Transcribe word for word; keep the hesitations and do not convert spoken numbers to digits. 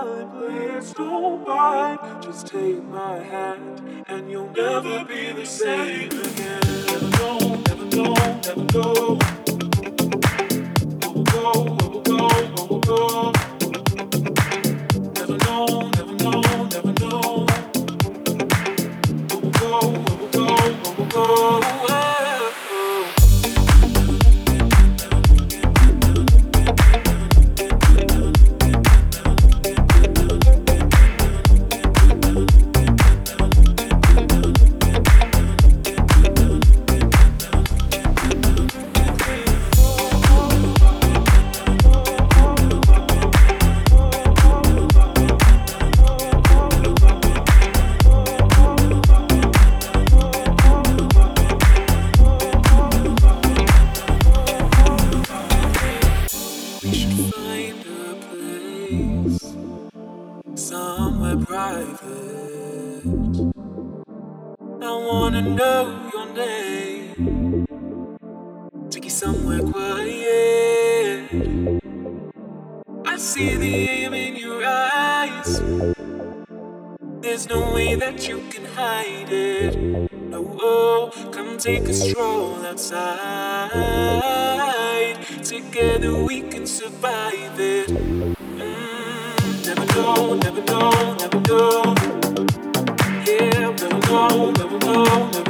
darling, please don't bite. Just take my hand, and you'll never be the same again. Never know, never know, never know. Where we'll go, where we'll go, where we'll go. Never know, never know, never know. Where we'll go, where we'll go, where we'll go. Somewhere private. I wanna know your name. Take you somewhere quiet. I see the aim in your eyes. There's no way that you can hide it. No, oh, come take a stroll outside. Together we can survive it. Never know, never know, never know. Yeah, never know, never know, never know.